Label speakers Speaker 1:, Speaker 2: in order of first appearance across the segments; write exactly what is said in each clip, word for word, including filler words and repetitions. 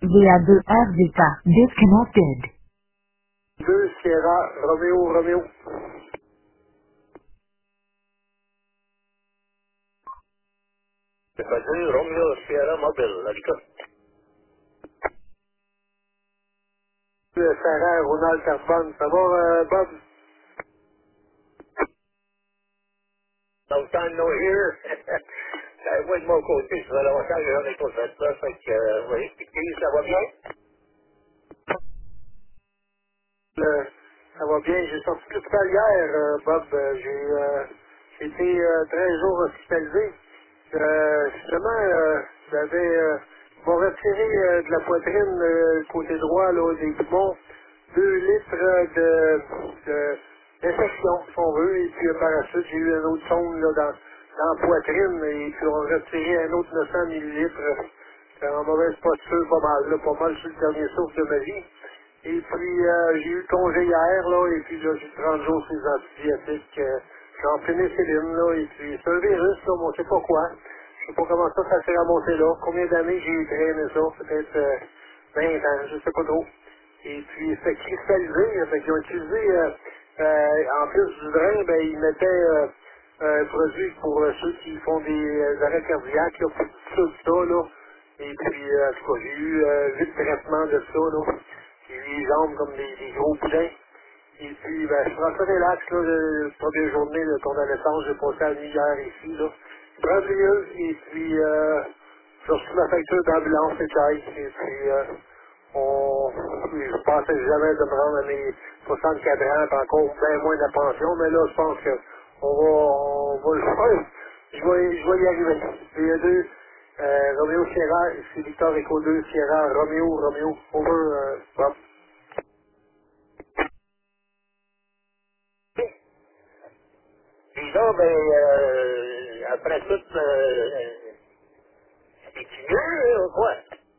Speaker 1: V A deux R V K disconnected. deux Sierra Romeo Romeo. C'est pas deux Romeo Sierra Mobile, là, l'écoute. Sarah Ronald Carbone, ça va, euh, Bob? Long time no here. Euh, moi, de mon côté, ça fait longtemps que j'en ai pas fait ça, fait que, euh, oui, puis ça va bien? Euh, ça va bien. J'ai sorti tout ça hier, euh, Bob. Euh, j'ai euh, j'ai été euh, treize jours hospitalisé. Euh, justement, euh, j'avais euh, ils m'ont retiré euh, de la poitrine, euh, côté droit, là, des poumons, deux litres de, de d'infection, si on veut, et puis euh, par la suite, j'ai eu un autre sonde là, dans, dans la poitrine, et puis on a retiré un autre neuf cents millilitres euh, en mauvaise posture, pas mal, là, pas mal sur le dernier souffle de ma vie. Et puis, euh, j'ai eu congé hier, là, et puis là, j'ai trente jours sur les antibiotiques. Euh, je suis en pénicilline, là, et puis c'est un virus, là, mais on sait pas quoi. Je sais pas comment ça, ça s'est remonté là. Combien d'années j'ai traîné ça? Peut-être euh, vingt ans, je sais pas trop. Et puis, c'est cristallisé, fait qu'ils ont utilisé, euh, euh, en plus du drain, ben, ils mettaient euh, un produit pour euh, ceux qui font des euh, arrêts cardiaques, là, pour tout ça, là. Et puis, euh, en tout cas, j'ai eu euh, huit traitements de ça, là. J'ai eu les jambes comme des, des gros poulains. Et puis, ben, je prends ça relax, là, le première journée de convalescence, j'ai passé la nuit hier ici, là. Je prends mieux, et puis, euh, j'ai reçu ma facture d'ambulance et caille, et puis, euh, on, je pensais jamais de me rendre à mes soixante-quatre ans, puis encore bien moins de la pension, mais là, je pense que on va, on va le faire. Je vais, je vais y arriver. V A deux, euh, Romeo Sierra, c'est Victor Echo deux, Sierra, Romeo, Romeo, over, euh, Bob. Puis là, ben, euh, après tout, euh, c'est-tu mieux, là, ou quoi?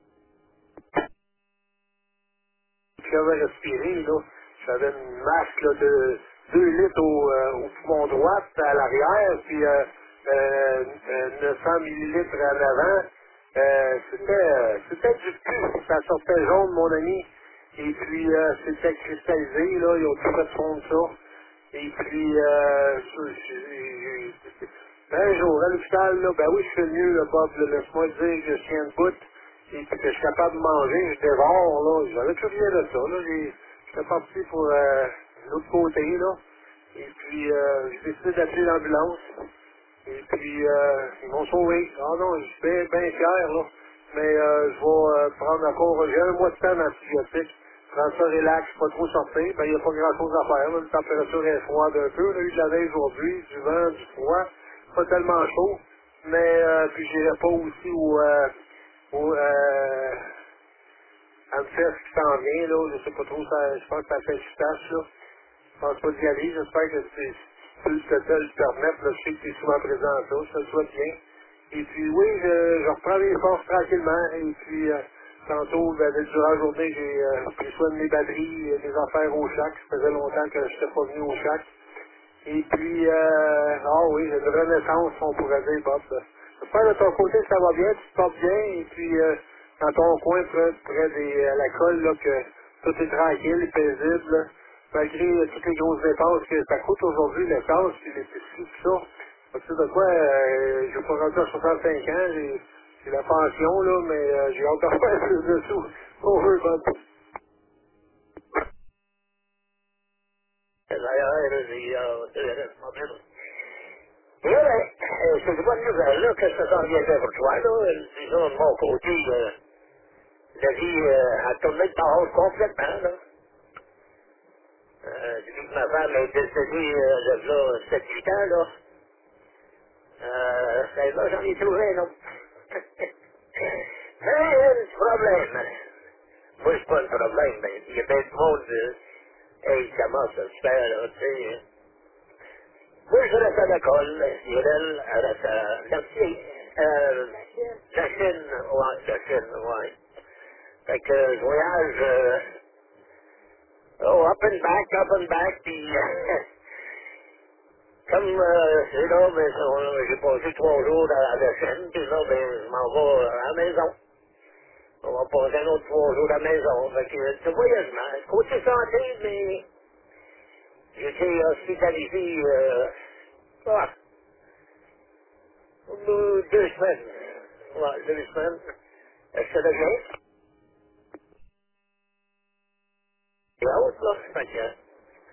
Speaker 1: J'avais respiré, là, j'avais une masse, là, de deux litres au, euh, au poumon droit, à l'arrière, puis euh, euh, euh, neuf cents millilitres en avant. Euh, c'était, euh, c'était du cul, ça sortait jaune, mon ami. Et puis, euh, c'était cristallisé, là, ils ont tout fait fondre ça. Et puis, euh, je- je- je- un jour, à l'hôpital, là, ben oui, je fais mieux, là, Bob, là, laisse-moi te dire que je tiens de bout, et puis que je suis capable de manger, je dévore, là, j'avais plus rien de ça, là, j'ai- j'étais parti pour euh, l'autre côté, là, et puis, euh, j'ai décidé d'appeler l'ambulance, et puis, euh, ils m'ont sauvé. Ah non, je suis bien, bien fier, là. Mais euh, je vais euh, prendre encore, j'ai un mois de temps d'antibiotiques. Prendre ça relax, pas trop sortir. Ben, il n'y a pas grand-chose à faire. Là. La température est froide un peu. On a eu de la neige aujourd'hui, du vent, du froid. Pas tellement chaud. Mais, euh, puis j'irai pas aussi au, euh, au, euh, Anfest qui s'en vient, là. Je sais pas trop, ça, je pense que ça fait Eustache, là. Je pense pas d'y aller. J'espère que c'est, tu peux te le permettre. Là, je sais que tu es souvent présent à ça. Je te le souhaite bien. Et puis, oui, je, je reprends les forces tranquillement. Et puis, euh, tantôt, ben, durant la journée, j'ai euh, pris soin de mes batteries, euh, des affaires au chac. Ça faisait longtemps que je n'étais pas venu au chac. Et puis, euh, ah oui, j'ai une renaissance, on pourrait dire, Bob. J'espère de ton côté que ça va bien, tu te portes bien. Et puis, euh, dans ton coin, près, près des, à la colle, là, que tout est tranquille, paisible, là. Malgré euh, toutes les grosses dépenses que ça coûte aujourd'hui, l'essence, puis les piscines, tout ça. Parce que de quoi, euh, je vais pas rentrer à soixante-cinq ans, j'ai j'ai la pension, là, mais euh, j'ai encore faire plus de sous. On veut, Bob. D'ailleurs, j'ai euh, de mobile. Et là, ben, euh, c'est une bonne nouvelle, là, que ça s'en viendrait pour toi, là. Euh, Disons, de mon côté, euh, la vie euh, a tourné de page complètement, là. Euh, depuis que ma femme est décédée, euh, de là, sept huit ans, là. Euh, ben là, j'en ai trouvé un autre. Mais, euh, le problème, moi, c'est pas le problème, mais il y a bien du monde, euh, hey, comment ça se fait, là, tu sais. Moi, je reste à l'école, Irel, elle reste à la Chine, euh, la Chine, ouais, la Chine, ouais. Fait que je voyage, euh, oh, up and back, up and back, puis comme, euh, c'est là, ben, on- j'ai passé trois jours à, à la Chine, puis là, ben, je m'en vais à la maison. On va passer un autre trois jours à la maison. Fait que c'est voyagement. Côté santé, mais j'ai été hospitalisé euh, ah, deux, deux semaines. Ouais, deux semaines. Est-ce que ça devient? Et autre, là. Fait que,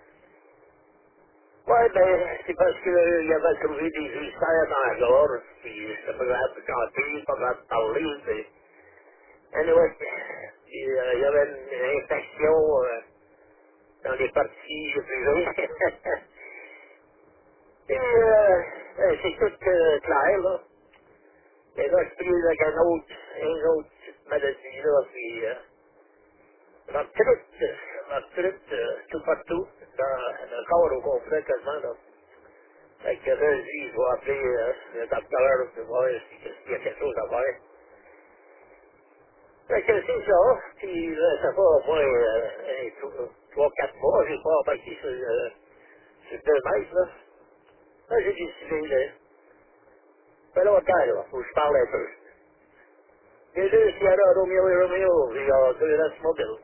Speaker 1: ouais, ben, c'est parce qu'il avait trouvé des ulcères dans la gorge, puis c'était pas grave de chanter, pas grave de parler, puis... Anyway, puis, euh, il y avait une infection euh, dans les parties privées. Et euh, euh, c'est tout euh, clair, là. Mais là, je suis pris avec un autre, une autre maladie, là, puis... Euh, l'arthrite, l'arthrite, euh, tout partout, dans le corps au complet, quasiment, là. Fait que là, je dis, je vais appeler euh, le docteur pour voir s'il y a quelque chose à faire. Fait que c'est ça, puis là, ça fait au moins euh, un, trois, trois, quatre mois, j'ai pas embarqué sur, euh, sur deux mètres, là. Là, j'ai décidé, là, ça fait longtemps, là, faut que je parle un peu. Les deux Sierra Romeo et Romeo, il y a deux restes mobiles.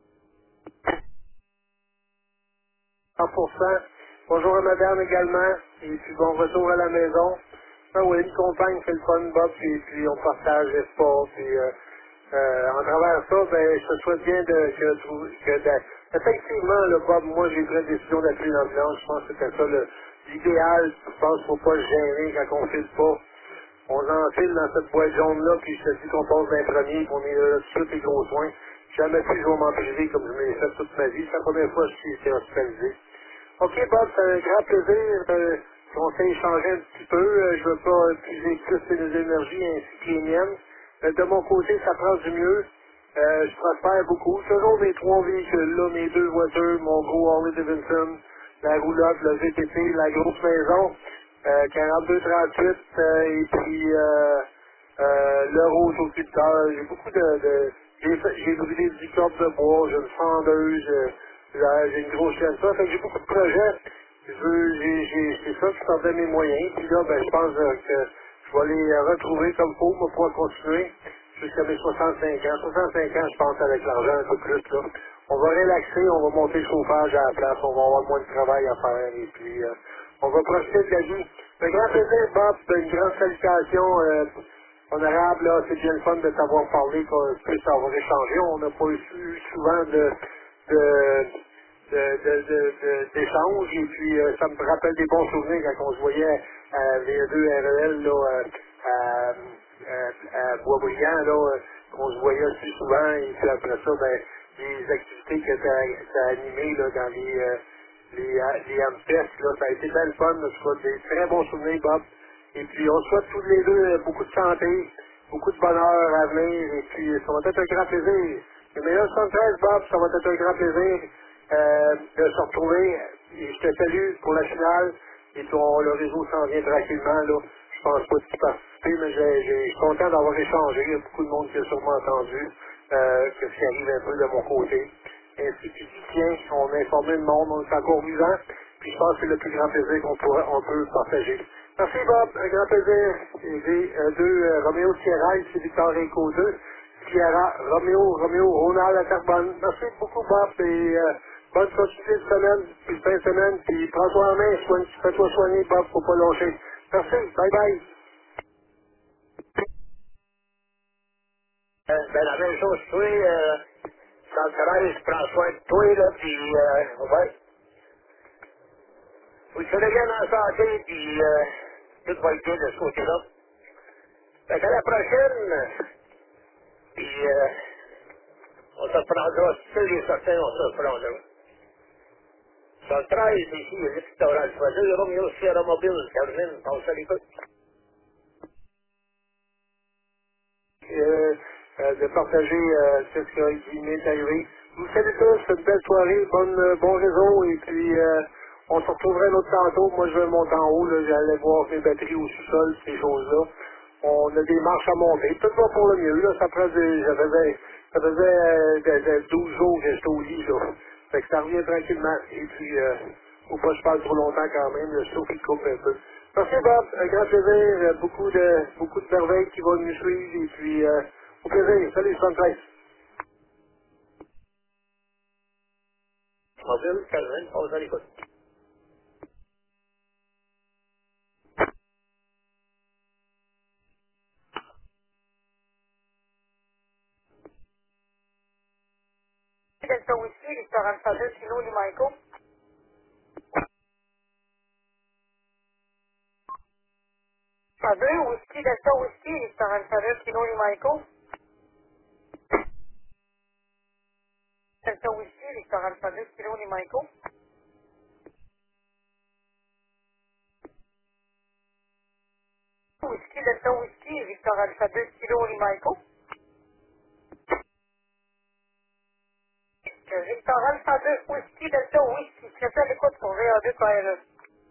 Speaker 1: cent pour cent. Bonjour à madame également. Et puis bon retour à la maison. Ah oui, une compagne fait le fun, Bob, et puis on partage l'espoir. Puis euh, euh, en travers ça, ben, je te souhaite bien de, que, tu- que de- effectivement, le Bob, moi j'ai pris la décision d'appeler l'ambulance. Je pense que c'était ça le- l'idéal. Je pense qu'il ne faut pas se gêner quand on ne file pas. On enfile dans cette boîte jaune-là, puis je te dis qu'on passe d'un premier, qu'on est là dessus les gros soins. Jamais plus je vais m'en priver comme je l'ai fait toute ma vie. C'est la première fois que je suis été hospitalisé. OK, Bob, c'est un grand plaisir. Euh, on s'est échangé un petit peu. Euh, je ne veux pas utiliser plus les énergies ainsi que les miennes. Euh, de mon côté, ça prend du mieux. Euh, je prospère beaucoup. Toujours mes trois véhicules, là, mes deux voitures, mon gros Harley Davidson, la roulotte, le V T P, la grosse maison, euh, quarante-deux trente-huit, euh, et puis euh, euh, le rose au sculpteur. J'ai beaucoup de... de j'ai fait- j'ai brûlé dix cordes de bois, j'ai une fendeuse, euh, là, j'ai une grosse chaîne ça. Fait que j'ai beaucoup de projets. Je veux, j'ai, j'ai, c'est ça qui sortait mes moyens. Puis là, ben, je pense euh, que je vais les euh, retrouver comme il faut pour pouvoir continuer jusqu'à mes soixante-cinq ans. soixante-cinq ans, je pense, avec l'argent un peu plus, là. On va relaxer, on va monter le chauffage à la place, on va avoir moins de travail à faire, et puis euh, on va profiter de la vie. Un grand plaisir, Bob, une grande salutation, euh, honorable, là, c'est bien le fun de t'avoir parlé, qu'on puisse avoir échangé. On n'a pas eu souvent de, de, de, de, de- de- d'échanges, et puis euh, ça me rappelle des bons souvenirs quand on se voyait à V deux R E L, là, euh, à, à, à Boisbriand, là, euh, qu'on se voyait aussi souvent, et puis après ça, ben, les activités que tu as animées là, dans les, euh, les, euh, les Amfest, là, ça a été bien le fun, là, je crois, des très bons souvenirs, Bob. Et puis on souhaite tous les deux euh, beaucoup de santé, beaucoup de bonheur à venir, et puis ça va être un grand plaisir. Le meilleur soixante-treize, Bob, ça va être un grand plaisir euh, de se retrouver. Et je te salue pour la finale, et puis on- le réseau s'en vient tranquillement, là. Je pense pas t'y participer, mais j'ai- j'ai- je suis content d'avoir échangé. Il y a beaucoup de monde qui a sûrement entendu euh, que ce qui arrive un peu de mon côté. Ainsi que tu dis, tiens, on a informé le monde, on est encore vivant, puis je pense que c'est le plus grand plaisir qu'on pourra, on peut partager. Merci Bob, un grand plaisir. J'ai euh, deux euh, Roméo Sierra, ici Victor Rico deux, Sierra, Roméo, Roméo, Ronald à Carbone. Merci beaucoup Bob, et euh, bonne continuité de semaine, puis fin de semaine, puis prends-toi en main, soigne, fais-toi soigner Bob, faut pas lâcher. Merci, bye bye. Euh, ben, la même chose, toi, euh, dans le travail, je prends soin de toi, là, puis, euh, ouais. Vous serez bien en santé, puis, euh, tout va être bien de ce côté-là. Fait qu'à la prochaine, puis, euh, on se prendra, si c'est les certains, on se prendra. Sur le treize, ici, le restaurant, je vais dire, Romeo Sierra Mobile, Calvin, passe à l'écoute. euh, euh, de partager euh, ce qui m'est arrivé. Vous savez tous, c'est une belle soirée, bonne, euh, bon réseau, et puis euh, on se retrouverait l'autre tantôt. Moi, je vais monter en haut, là, j'allais voir mes batteries au sous-sol, ces choses-là. On a des marches à monter. Tout va pour le mieux, là. Ça, prend des, ça faisait, ça faisait euh, de- de douze jours que j'étais au lit, là. Fait que ça revient tranquillement. Et puis, euh, faut pas que je parle trop longtemps quand même, le sauf qu'il coupe un peu. Merci Bob, un grand plaisir, euh, beaucoup de beaucoup de merveilles qui vont nous suivre et puis euh, au plaisir. Salut, soixante-treize. Mobile, Calvin, on va à l'écoute. Delta Whiskey, Victor Alpha deux, Kilo Lima Echo. Alpha deux, Whiskey, Delta Whiskey, Victor Alpha deux, Kilo Lima Echo. Delta Whiskey, Victor Alpha deux, Kilo Lima Echo. Whiskey, Delta Whiskey, Victor Alpha deux, Kilo Lima Echo. Victor Alpha deux, Whiskey, Delta Whiskey, tu fais l'écoute pour V A deux K R E.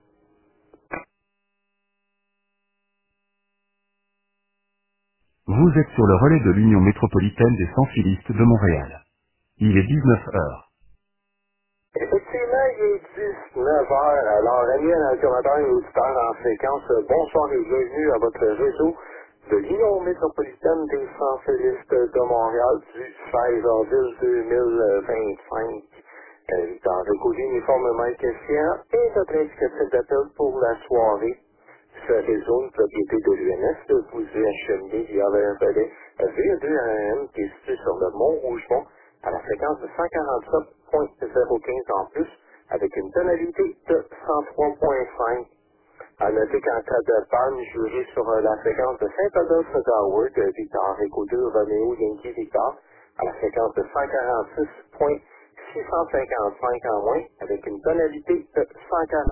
Speaker 2: Vous êtes sur le relais de l'Union métropolitaine des sans-filistes de Montréal. Il est dix-neuf heures.
Speaker 1: Effectivement, il est dix-neuf heures. Alors, amis amateurs et auditeurs en fréquence, bonsoir et bienvenue à votre réseau de l'Union métropolitaine des sans-filistes de Montréal du seize avril deux mille vingt-cinq. Euh, Victor Rigaud, uniformément question et notre indicatif d'appel pour la soirée. Ce réseau, une propriété de l'U N S, vous est acheminé via le relais V deux A M qui est situé sur le Mont-Rougemont à la fréquence de cent quarante-sept virgule zéro quinze en plus, avec une tonalité de cent trois virgule cinq. À noter qu'en cas de panne jurée sur euh, la fréquence de Saint-Adolphe d'Howard, de Victor Echo deux, Romeo Yankee Victor, à la fréquence de cent quarante-six virgule six cent cinquante-cinq en moins, avec une tonalité de cent quarante.